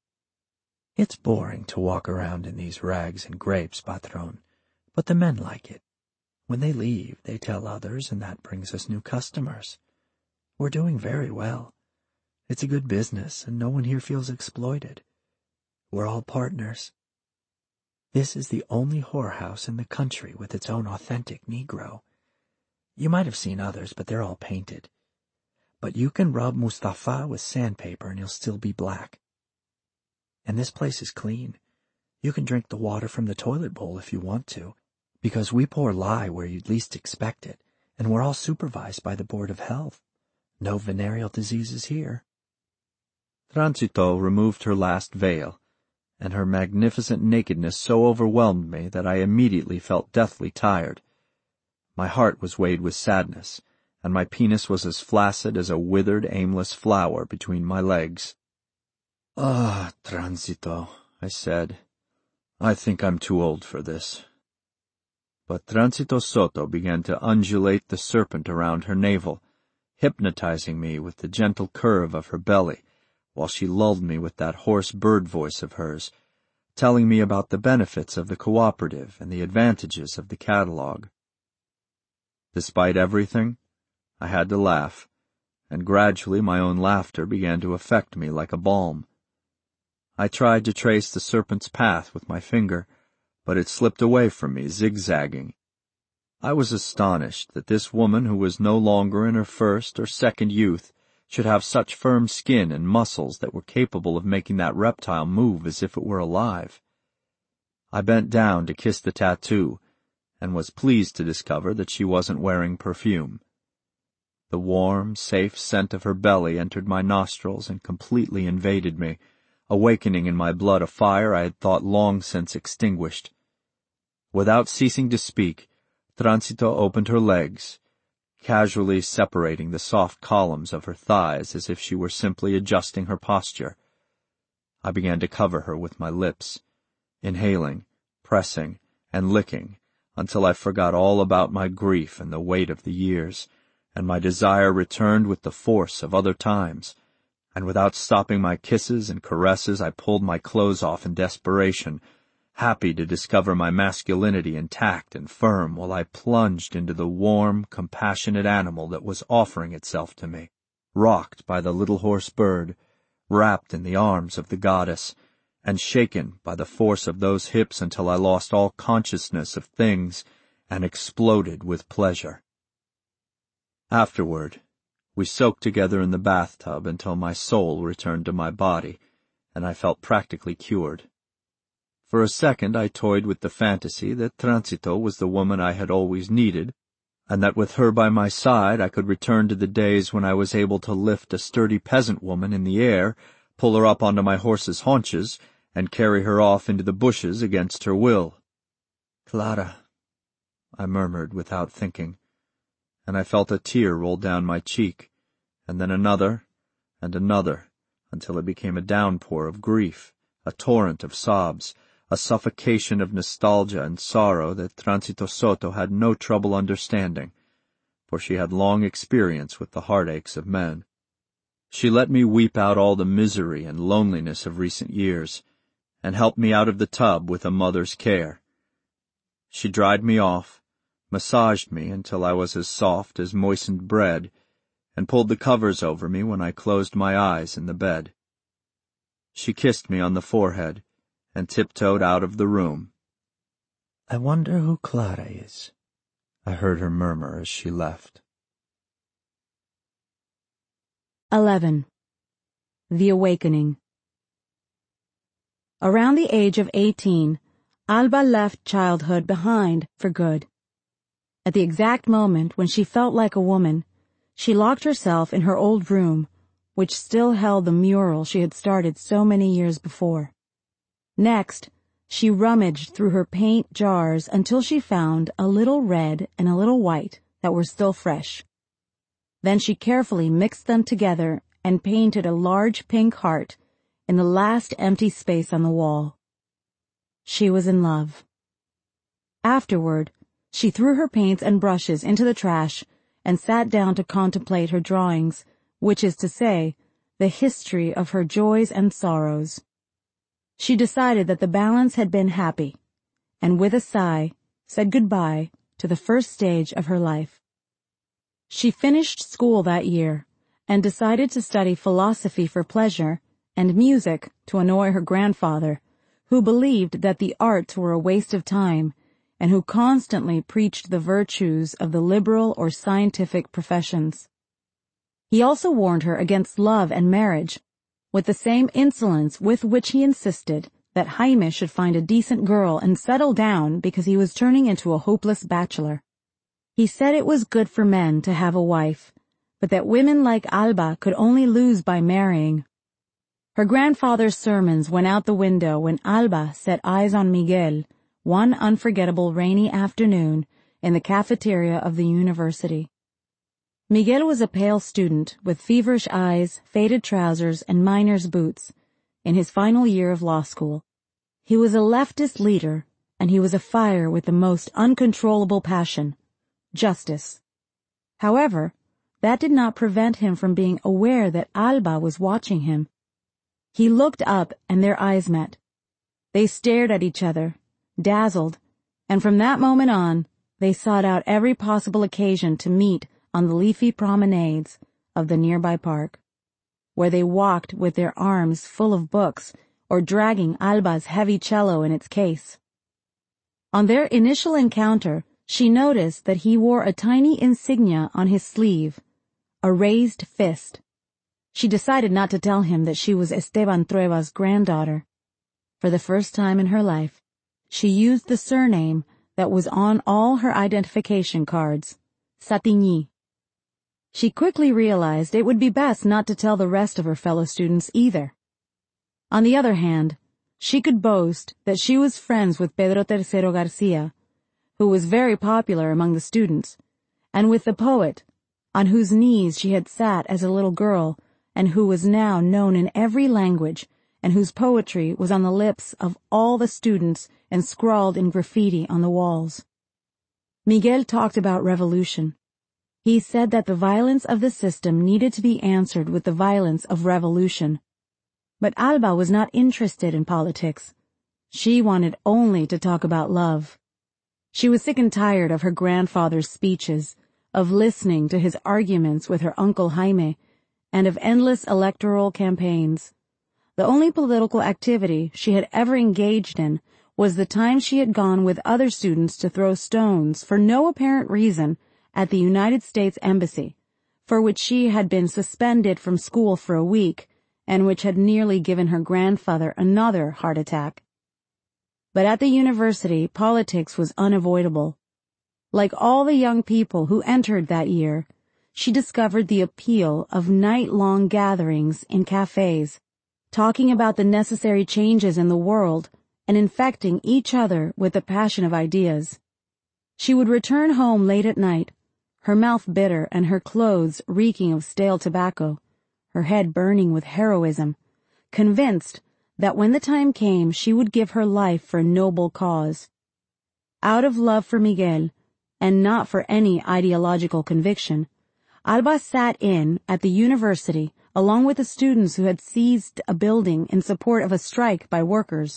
"It's boring to walk around in these rags and grapes, patron, but the men like it. When they leave, they tell others, and that brings us new customers. We're doing very well. It's a good business, and no one here feels exploited. We're all partners. This is the only whorehouse in the country with its own authentic Negro. You might have seen others, but they're all painted. But you can rub Mustafa with sandpaper and he'll still be black. And this place is clean. You can drink the water from the toilet bowl if you want to, because we pour lye where you'd least expect it, and we're all supervised by the Board of Health. No venereal diseases here." Tránsito removed her last veil, and her magnificent nakedness so overwhelmed me that I immediately felt deathly tired. My heart was weighted with sadness, and my penis was as flaccid as a withered, aimless flower between my legs. "Ah, Tránsito," I said, "I think I'm too old for this." But Tránsito Soto began to undulate the serpent around her navel, hypnotizing me with the gentle curve of her belly, while she lulled me with that hoarse bird voice of hers, telling me about the benefits of the cooperative and the advantages of the catalogue. Despite everything, I had to laugh, and gradually my own laughter began to affect me like a balm. I tried to trace the serpent's path with my finger, but it slipped away from me, zigzagging. I was astonished that this woman, who was no longer in her first or second youth, should have such firm skin and muscles that were capable of making that reptile move as if it were alive. I bent down to kiss the tattoo, and was pleased to discover that she wasn't wearing perfume. The warm, safe scent of her belly entered my nostrils and completely invaded me, awakening in my blood a fire I had thought long since extinguished. Without ceasing to speak, Tránsito opened her legs, casually separating the soft columns of her thighs as if she were simply adjusting her posture. I began to cover her with my lips, inhaling, pressing, and licking, until I forgot all about my grief and the weight of the years, and my desire returned with the force of other times, and without stopping my kisses and caresses I pulled my clothes off in desperation, happy to discover my masculinity intact and firm while I plunged into the warm, compassionate animal that was offering itself to me, rocked by the little horse bird, wrapped in the arms of the goddess, and shaken by the force of those hips until I lost all consciousness of things and exploded with pleasure. Afterward, we soaked together in the bathtub until my soul returned to my body, and I felt practically cured. For a second I toyed with the fantasy that Tránsito was the woman I had always needed, and that with her by my side I could return to the days when I was able to lift a sturdy peasant woman in the air, pull her up onto my horse's haunches, and carry her off into the bushes against her will. "Clara," I murmured without thinking, and I felt a tear roll down my cheek, and then another, and another, until it became a downpour of grief, a torrent of sobs, a suffocation of nostalgia and sorrow that Tránsito Soto had no trouble understanding, for she had long experience with the heartaches of men. She let me weep out all the misery and loneliness of recent years, and helped me out of the tub with a mother's care. She dried me off, massaged me until I was as soft as moistened bread, and pulled the covers over me when I closed my eyes in the bed. She kissed me on the forehead, and tiptoed out of the room. "I wonder who Clara is," I heard her murmur as she left. 11. The Awakening. Around the age of 18, Alba left childhood behind for good. At the exact moment when she felt like a woman, she locked herself in her old room, which still held the mural she had started so many years before. Next, she rummaged through her paint jars until she found a little red and a little white that were still fresh. Then she carefully mixed them together and painted a large pink heart in the last empty space on the wall. She was in love. Afterward, she threw her paints and brushes into the trash and sat down to contemplate her drawings, which is to say, the history of her joys and sorrows. She decided that the balance had been happy, and with a sigh, said goodbye to the first stage of her life. She finished school that year and decided to study philosophy for pleasure and music to annoy her grandfather, who believed that the arts were a waste of time and who constantly preached the virtues of the liberal or scientific professions. He also warned her against love and marriage, with the same insolence with which he insisted that Jaime should find a decent girl and settle down because he was turning into a hopeless bachelor. He said it was good for men to have a wife, but that women like Alba could only lose by marrying. Her grandfather's sermons went out the window when Alba set eyes on Miguel one unforgettable rainy afternoon in the cafeteria of the university. Miguel was a pale student with feverish eyes, faded trousers, and miner's boots, in his final year of law school. He was a leftist leader, and he was afire with the most uncontrollable passion, justice. However, that did not prevent him from being aware that Alba was watching him. He looked up, and their eyes met. They stared at each other, dazzled, and from that moment on, they sought out every possible occasion to meet on the leafy promenades of the nearby park, where they walked with their arms full of books or dragging Alba's heavy cello in its case. On their initial encounter, she noticed that he wore a tiny insignia on his sleeve, a raised fist. She decided not to tell him that she was Esteban Trueba's granddaughter. For the first time in her life, she used the surname that was on all her identification cards, Satigny. She quickly realized it would be best not to tell the rest of her fellow students either. On the other hand, she could boast that she was friends with Pedro III Garcia, who was very popular among the students, and with the poet, on whose knees she had sat as a little girl, and who was now known in every language, and whose poetry was on the lips of all the students and scrawled in graffiti on the walls. Miguel talked about revolution. He said that the violence of the system needed to be answered with the violence of revolution. But Alba was not interested in politics. She wanted only to talk about love. She was sick and tired of her grandfather's speeches, of listening to his arguments with her Uncle Jaime, and of endless electoral campaigns. The only political activity she had ever engaged in was the time she had gone with other students to throw stones for no apparent reason at the United States Embassy, for which she had been suspended from school for a week, and which had nearly given her grandfather another heart attack. But at the university, politics was unavoidable. Like all the young people who entered that year, she discovered the appeal of night-long gatherings in cafes, talking about the necessary changes in the world and infecting each other with the passion of ideas. She would return home late at night, her mouth bitter and her clothes reeking of stale tobacco, her head burning with heroism, convinced that when the time came she would give her life for a noble cause. Out of love for Miguel, and not for any ideological conviction, Alba sat in at the university along with the students who had seized a building in support of a strike by workers.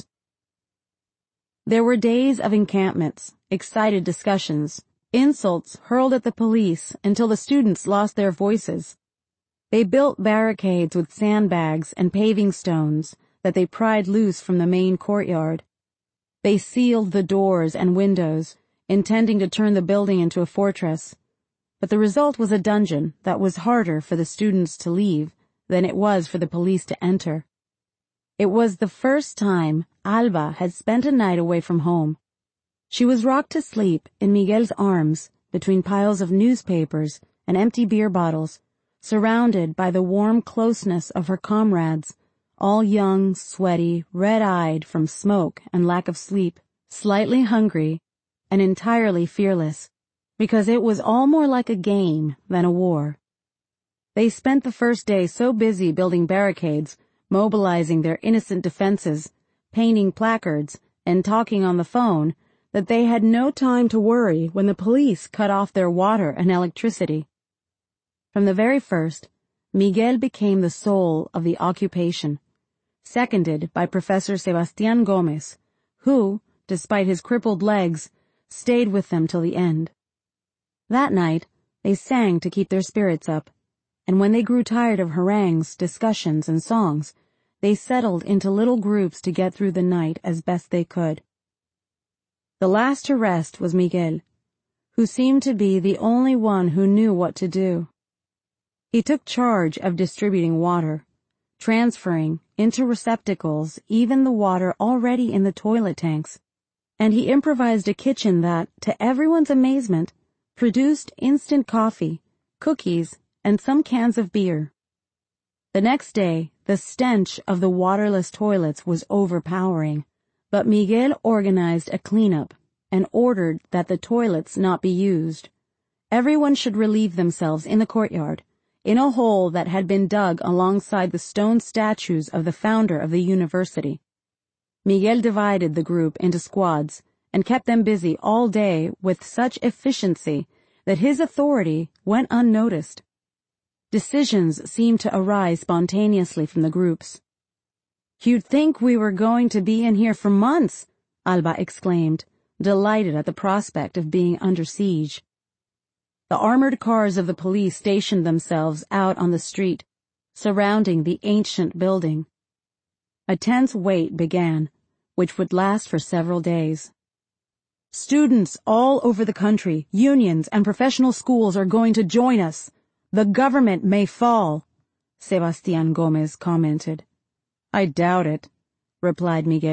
There were days of encampments, excited discussions, insults hurled at the police until the students lost their voices. They built barricades with sandbags and paving stones that they pried loose from the main courtyard. They sealed the doors and windows, intending to turn the building into a fortress. But the result was a dungeon that was harder for the students to leave than it was for the police to enter. It was the first time Alba had spent a night away from home. She was rocked to sleep in Miguel's arms between piles of newspapers and empty beer bottles, surrounded by the warm closeness of her comrades, all young, sweaty, red-eyed from smoke and lack of sleep, slightly hungry, and entirely fearless, because it was all more like a game than a war. They spent the first day so busy building barricades, mobilizing their innocent defenses, painting placards, and talking on the phone, that they had no time to worry when the police cut off their water and electricity. From the very first, Miguel became the soul of the occupation, seconded by Professor Sebastián Gómez, who, despite his crippled legs, stayed with them till the end. That night, they sang to keep their spirits up, and when they grew tired of harangues, discussions, and songs, they settled into little groups to get through the night as best they could. The last to rest was Miguel, who seemed to be the only one who knew what to do. He took charge of distributing water, transferring into receptacles even the water already in the toilet tanks, and he improvised a kitchen that, to everyone's amazement, produced instant coffee, cookies, and some cans of beer. The next day, the stench of the waterless toilets was overpowering, but Miguel organized a cleanup and ordered that the toilets not be used. Everyone should relieve themselves in the courtyard, in a hole that had been dug alongside the stone statues of the founder of the university. Miguel divided the group into squads and kept them busy all day with such efficiency that his authority went unnoticed. Decisions seemed to arise spontaneously from the groups. "You'd think we were going to be in here for months," Alba exclaimed, delighted at the prospect of being under siege. The armored cars of the police stationed themselves out on the street, surrounding the ancient building. A tense wait began, which would last for several days. Students all over the country, unions and professional schools are going to join us. The government may fall, Sebastián Gómez commented. I doubt it, replied Miguel.